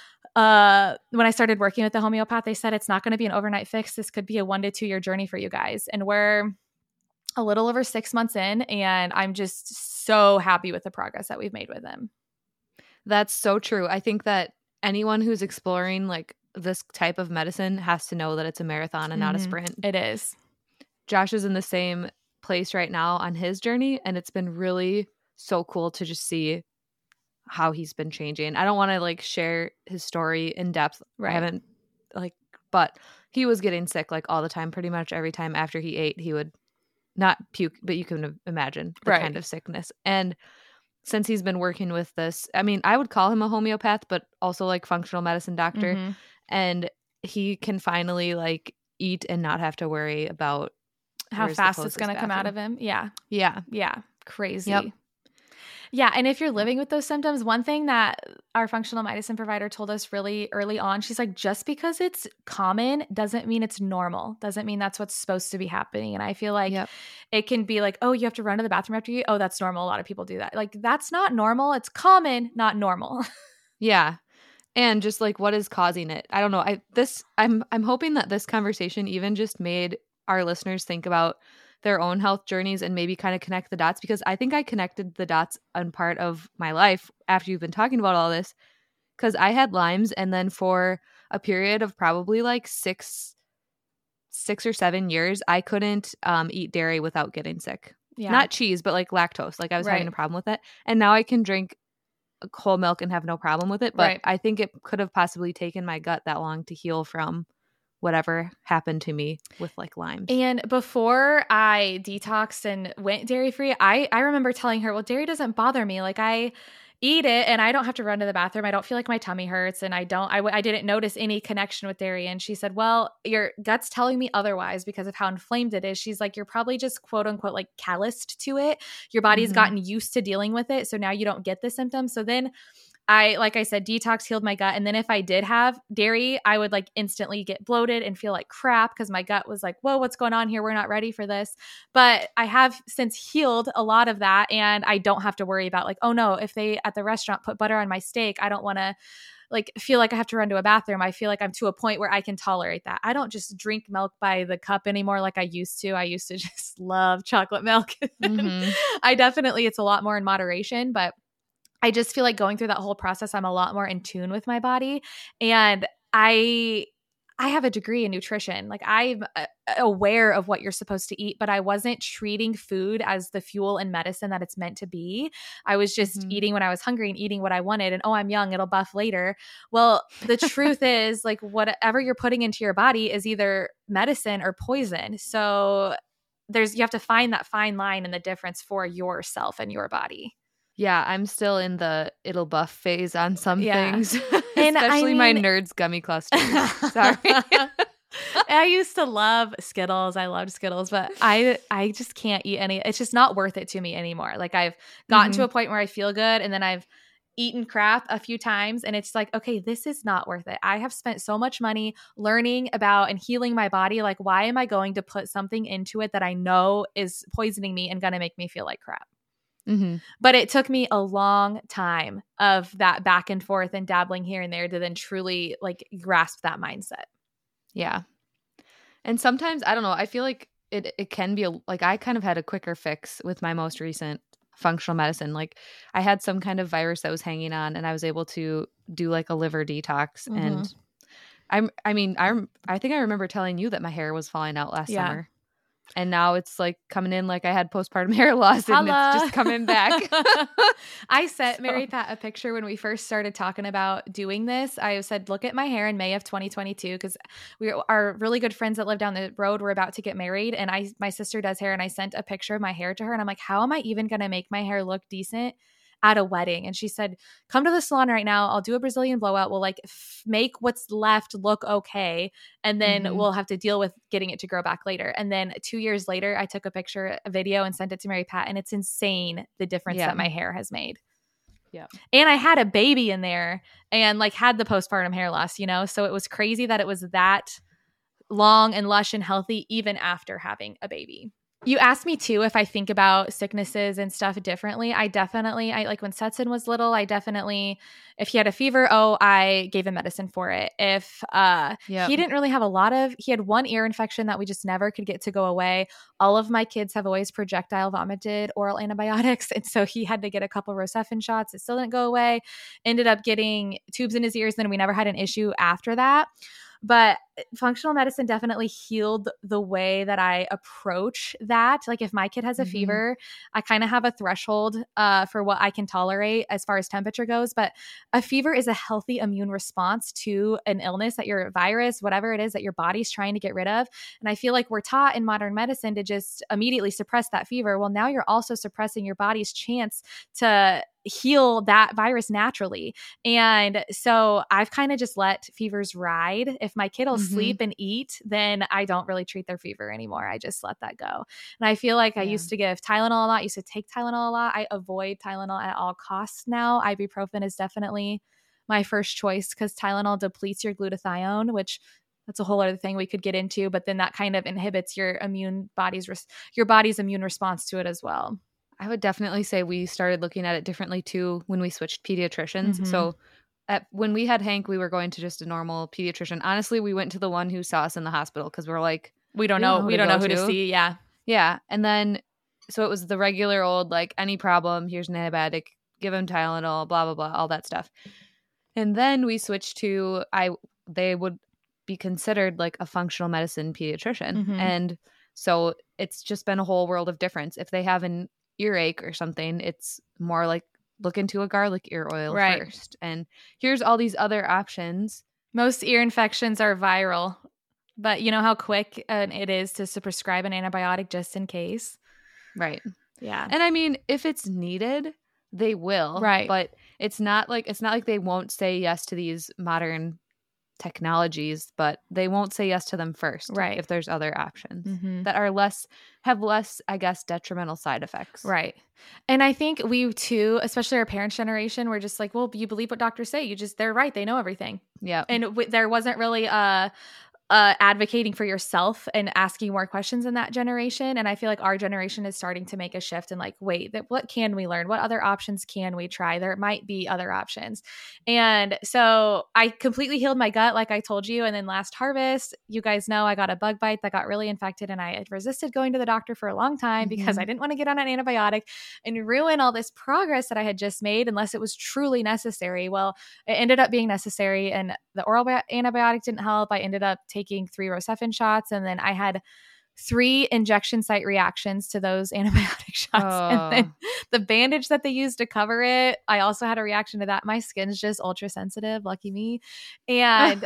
when I started working with the homeopath, they said it's not going to be an overnight fix. This could be a 1 to 2 year journey for you guys. And we're a little over 6 months in, and I'm just so happy with the progress that we've made with them. That's so true. I think that anyone who's exploring like this type of medicine has to know that it's a marathon and not a sprint. It is. Josh is in the same place right now on his journey, and it's been really so cool to just see how he's been changing. I don't want to like share his story in depth. Right. I haven't but he was getting sick like all the time. Pretty much every time after he ate, he would not puke, but you can imagine the kind of sickness. And since he's been working with this, I mean, I would call him a homeopath, but also like functional medicine doctor. And he can finally like eat and not have to worry about how fast it's going to come out of him. Yeah. Crazy. Yep. Yeah. And if you're living with those symptoms, one thing that our functional medicine provider told us really early on, she's like, just because it's common doesn't mean it's normal. Doesn't mean that's what's supposed to be happening. And I feel like it can be like, oh, you have to run to the bathroom after you eat. Oh, that's normal. A lot of people do that. Like, that's not normal. It's common, not normal. Yeah. And just like, what is causing it? I don't know. I'm hoping that this conversation even just made our listeners think about their own health journeys and maybe kind of connect the dots, because I think I connected the dots on part of my life after you've been talking about all this, because I had Lyme's, and then for a period of probably like 6 or 7 years, I couldn't eat dairy without getting sick. Yeah. Not cheese, but like lactose. Like I was Right. having a problem with it. And now I can drink whole milk and have no problem with it. But Right. I think it could have possibly taken my gut that long to heal from whatever happened to me with like Lyme's. And before I detoxed and went dairy free, I remember telling her, well, dairy doesn't bother me. Like I eat it and I don't have to run to the bathroom. I don't feel like my tummy hurts, and I didn't notice any connection with dairy. And she said, well, your gut's telling me otherwise because of how inflamed it is. She's like, you're probably just quote unquote like calloused to it. Your body's gotten used to dealing with it. So now you don't get the symptoms. So then like I said, detox healed my gut. And then if I did have dairy, I would like instantly get bloated and feel like crap because my gut was like, whoa, what's going on here? We're not ready for this. But I have since healed a lot of that. And I don't have to worry about like, oh no, if they at the restaurant put butter on my steak, I don't want to like feel like I have to run to a bathroom. I feel like I'm to a point where I can tolerate that. I don't just drink milk by the cup anymore like I used to. I used to just love chocolate milk. I definitely, it's a lot more in moderation, but I just feel like going through that whole process, I'm a lot more in tune with my body. And I have a degree in nutrition. Like I'm aware of what you're supposed to eat, but I wasn't treating food as the fuel and medicine that it's meant to be. I was just eating when I was hungry and eating what I wanted. And oh, I'm young, it'll buff later. Well, the truth is like whatever you're putting into your body is either medicine or poison. So you have to find that fine line and the difference for yourself and your body. Yeah, I'm still in the it'll buff phase on some things, and especially my Nerds gummy clusters. Sorry. I used to love Skittles. I loved Skittles, but I just can't eat any. It's just not worth it to me anymore. Like I've gotten to a point where I feel good, and then I've eaten crap a few times, and it's like, okay, this is not worth it. I have spent so much money learning about and healing my body. Like, why am I going to put something into it that I know is poisoning me and going to make me feel like crap? But it took me a long time of that back and forth and dabbling here and there to then truly like grasp that mindset. Yeah. And sometimes, I don't know, I feel like it can be like I kind of had a quicker fix with my most recent functional medicine. Like I had some kind of virus that was hanging on, and I was able to do like a liver detox. And I think I remember telling you that my hair was falling out last summer. And now it's like coming in like I had postpartum hair loss, and it's just coming back. I sent Mary Pat a picture when we first started talking about doing this. I said, look at my hair in May of 2022, because we are really good friends that live down the road. We're about to get married, and my sister does hair, and I sent a picture of my hair to her, and I'm like, how am I even going to make my hair look decent at a wedding? And she said, come to the salon right now. I'll do a Brazilian blowout. We'll like make what's left look okay. And then we'll have to deal with getting it to grow back later. And then 2 years later, I took a video and sent it to Mary Pat. And it's insane the difference that my hair has made. Yeah. And I had a baby in there and like had the postpartum hair loss, you know? So it was crazy that it was that long and lush and healthy even after having a baby. You asked me too if I think about sicknesses and stuff differently. I like when Setson was little, if he had a fever, I gave him medicine for it. If he didn't really have he had one ear infection that we just never could get to go away. All of my kids have always projectile vomited oral antibiotics. And so he had to get a couple Rocephin shots. It still didn't go away. Ended up getting tubes in his ears. Then we never had an issue after that. But functional medicine definitely healed the way that I approach that. Like if my kid has a fever, I kind of have a threshold for what I can tolerate as far as temperature goes. But a fever is a healthy immune response to an illness that your virus, whatever it is that your body's trying to get rid of. And I feel like we're taught in modern medicine to just immediately suppress that fever. Well, now you're also suppressing your body's chance to heal that virus naturally. And so I've kind of just let fevers ride. If my kid will sleep and eat, then I don't really treat their fever anymore. I just let that go. And I feel like I used to give Tylenol a lot. I used to take Tylenol a lot. I avoid Tylenol at all costs now. Ibuprofen is definitely my first choice because Tylenol depletes your glutathione, which that's a whole other thing we could get into, but then that kind of inhibits your body's immune response to it as well. I would definitely say we started looking at it differently too when we switched pediatricians. So when we had Hank, we were going to just a normal pediatrician. Honestly, we went to the one who saw us in the hospital because we're like, we don't know who to see. Yeah. Yeah. And then, so it was the regular old, like, any problem, here's an antibiotic, give him Tylenol, blah, blah, blah, all that stuff. And then we switched to, they would be considered like a functional medicine pediatrician. Mm-hmm. And so it's just been a whole world of difference. If they have an earache or something, it's more like look into a garlic ear oil first. And here's all these other options. Most ear infections are viral, but you know how quick it is to prescribe an antibiotic just in case? Right. Yeah. And I mean, if it's needed, they will. Right. But it's not like they won't say yes to these modern technologies, but they won't say yes to them first. Right. If there's other options mm-hmm. that are have less, I guess, detrimental side effects. Right. And I think we too, especially our parents' generation, we're just like, well, you believe what doctors say. They're right. They know everything. Yeah. And there wasn't really advocating for yourself and asking more questions in that generation. And I feel like our generation is starting to make a shift and like, wait, what can we learn? What other options can we try? There might be other options. And so I completely healed my gut, like I told you. And then last harvest, you guys know I got a bug bite that got really infected, and I had resisted going to the doctor for a long time because I didn't want to get on an antibiotic and ruin all this progress that I had just made unless it was truly necessary. Well, it ended up being necessary, and the oral antibiotic didn't help. I ended up taking 3 Rocephin shots, and then I had 3 injection site reactions to those antibiotic shots. And then the bandage that they used to cover it, I also had a reaction to that. My skin's just ultra sensitive, lucky me. And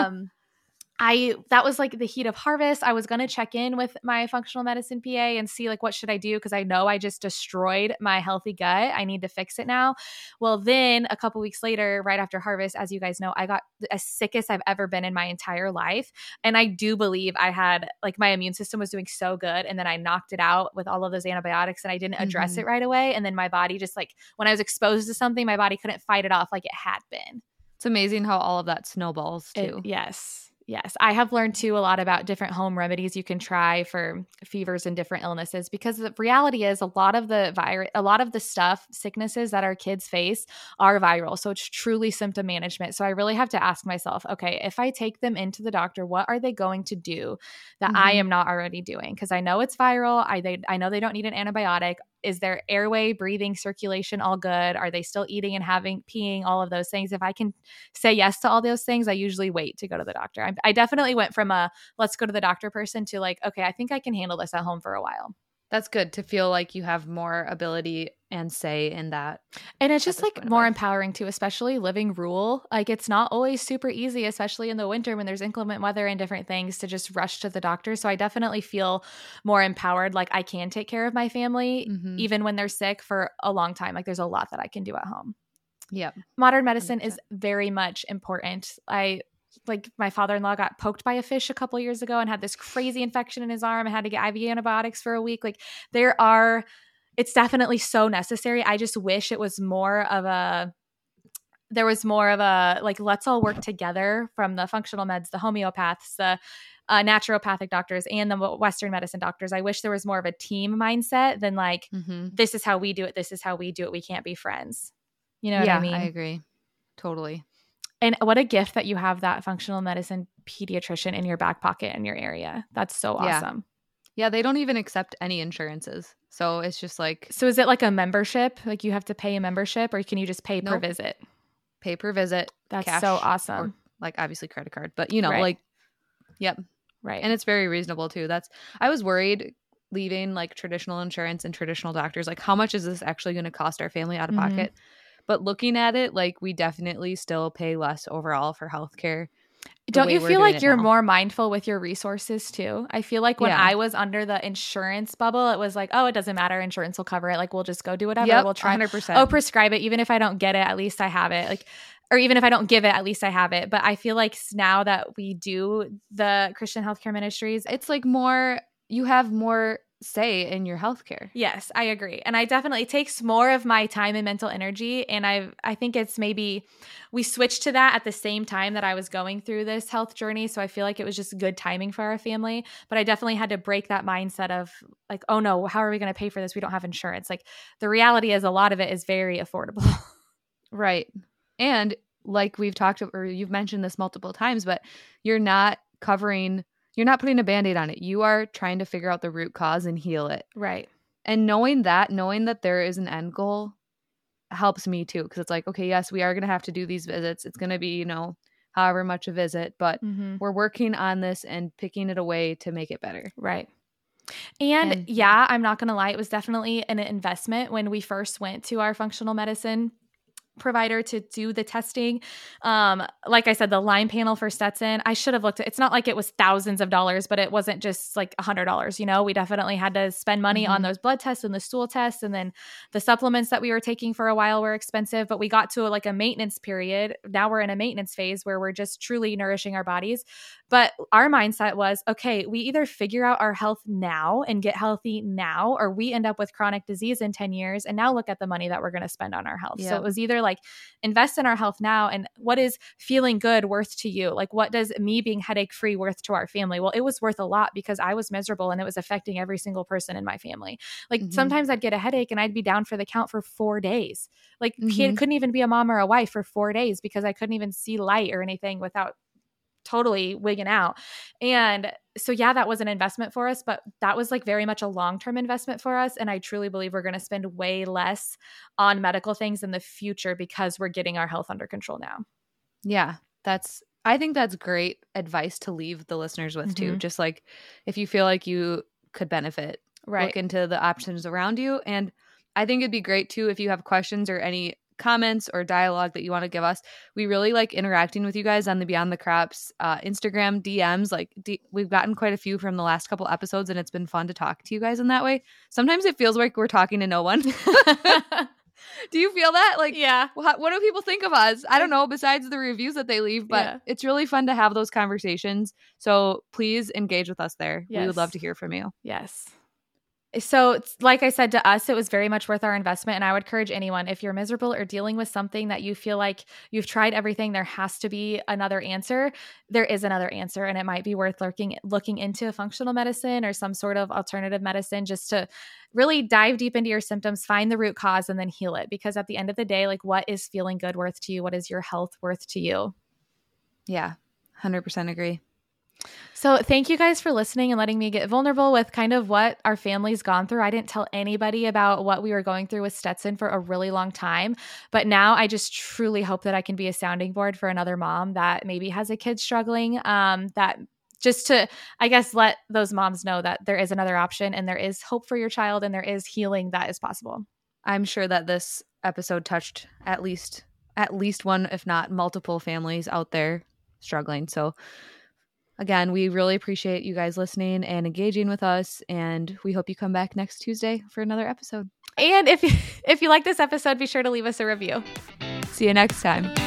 that was like the heat of harvest. I was going to check in with my functional medicine PA and see like, what should I do? Cause I know I just destroyed my healthy gut. I need to fix it now. Well, then a couple weeks later, right after harvest, as you guys know, I got as sick as I've ever been in my entire life. And I do believe I had like my immune system was doing so good. And then I knocked it out with all of those antibiotics, and I didn't address it right away. And then my body just like, when I was exposed to something, my body couldn't fight it off like it had been. It's amazing how all of that snowballs too. Yes. I have learned too a lot about different home remedies you can try for fevers and different illnesses, because the reality is a lot of the sicknesses that our kids face are viral. So it's truly symptom management. So I really have to ask myself, okay, if I take them into the doctor, what are they going to do that I am not already doing? Because I know it's viral. I know they don't need an antibiotic. Is their airway, breathing, circulation all good? Are they still eating and peeing, all of those things? If I can say yes to all those things, I usually wait to go to the doctor. I definitely went from a let's go to the doctor person to like, okay, I think I can handle this at home for a while. That's good to feel like you have more ability and say in that. And it's just like more empowering too, especially living rural. Like it's not always super easy, especially in the winter when there's inclement weather and different things, to just rush to the doctor. So I definitely feel more empowered. Like I can take care of my family even when they're sick for a long time. Like there's a lot that I can do at home. Yeah. Modern medicine 100%. Is very much important. Like my father-in-law got poked by a fish a couple years ago and had this crazy infection in his arm and had to get IV antibiotics for a week. Like it's definitely so necessary. I just wish it was more of a like, let's all work together from the functional meds, the homeopaths, the naturopathic doctors, and the Western medicine doctors. I wish there was more of a team mindset than like, this is how we do it. This is how we do it. We can't be friends. You know what I mean? Yeah, I agree. Totally. And what a gift that you have that functional medicine pediatrician in your back pocket in your area. That's so awesome. Yeah, they don't even accept any insurances. So it's just like... So is it like a membership? Like you have to pay a membership, or can you just pay per visit? Pay per visit. That's cash, so awesome. Or like obviously credit card. But like, yep. Right. And it's very reasonable too. I was worried leaving like traditional insurance and traditional doctors. Like how much is this actually going to cost our family out of pocket? But looking at it, like we definitely still pay less overall for healthcare. Don't you feel like you're more mindful with your resources too? I feel like when I was under the insurance bubble, it was like, oh, it doesn't matter. Insurance will cover it. Like we'll just go do whatever. Yep, we'll try. 100%. Oh, prescribe it. Even if I don't get it, at least I have it. Like, or even if I don't give it, at least I have it. But I feel like now that we do the Christian healthcare ministries, it's like you have more say in your healthcare. Yes, I agree. And it takes more of my time and mental energy. And I think it's maybe we switched to that at the same time that I was going through this health journey. So I feel like it was just good timing for our family. But I definitely had to break that mindset of like, oh no, how are we going to pay for this? We don't have insurance. Like the reality is a lot of it is very affordable. Right. And like we've talked or you've mentioned this multiple times, but you're not covering you're not putting a Band-Aid on it. You are trying to figure out the root cause and heal it. Right. And knowing that there is an end goal helps me too. Because it's like, okay, yes, we are going to have to do these visits. It's going to be, however much a visit, but we're working on this and picking it away to make it better. Right. And yeah, I'm not going to lie. It was definitely an investment when we first went to our functional medicine provider to do the testing. Like I said, the line panel for Stetson, I should have looked at, it's not like it was thousands of dollars, but it wasn't just like $100. We definitely had to spend money on those blood tests and the stool tests. And then the supplements that we were taking for a while were expensive, but we got to like a maintenance period. Now we're in a maintenance phase where we're just truly nourishing our bodies. But our mindset was, okay, we either figure out our health now and get healthy now, or we end up with chronic disease in 10 years. And now look at the money that we're going to spend on our health. Yep. So it was either like invest in our health now, and what is feeling good worth to you? Like, what does me being headache free worth to our family? Well, it was worth a lot because I was miserable and it was affecting every single person in my family. Like sometimes I'd get a headache and I'd be down for the count for 4 days. Like couldn't even be a mom or a wife for 4 days because I couldn't even see light or anything without totally wigging out. And so, yeah, that was an investment for us, but that was like very much a long-term investment for us. And I truly believe we're going to spend way less on medical things in the future because we're getting our health under control now. Yeah, I think that's great advice to leave the listeners with too. Just like if you feel like you could benefit, look into the options around you. And I think it'd be great too if you have questions or any comments or dialogue that you want to give us. We really like interacting with you guys on the Beyond the Crops Instagram DMs. Like we've gotten quite a few from the last couple episodes, and it's been fun to talk to you guys in that way. Sometimes it feels like we're talking to no one. Do you feel that? Like, yeah. What do people think of us? I don't know, besides the reviews that they leave, but it's really fun to have those conversations. So please engage with us there. Yes. We would love to hear from you. Yes. So like I said, to us, it was very much worth our investment. And I would encourage anyone, if you're miserable or dealing with something that you feel like you've tried everything, there has to be another answer. There is another answer. And it might be worth looking into functional medicine or some sort of alternative medicine just to really dive deep into your symptoms, find the root cause, and then heal it. Because at the end of the day, like, what is feeling good worth to you? What is your health worth to you? Yeah, 100% agree. So thank you guys for listening and letting me get vulnerable with kind of what our family's gone through. I didn't tell anybody about what we were going through with Stetson for a really long time, but now I just truly hope that I can be a sounding board for another mom that maybe has a kid struggling, that just to, I guess, let those moms know that there is another option and there is hope for your child and there is healing that is possible. I'm sure that this episode touched at least one, if not multiple families out there struggling. So again, we really appreciate you guys listening and engaging with us, and we hope you come back next Tuesday for another episode. And if you like this episode, be sure to leave us a review. See you next time.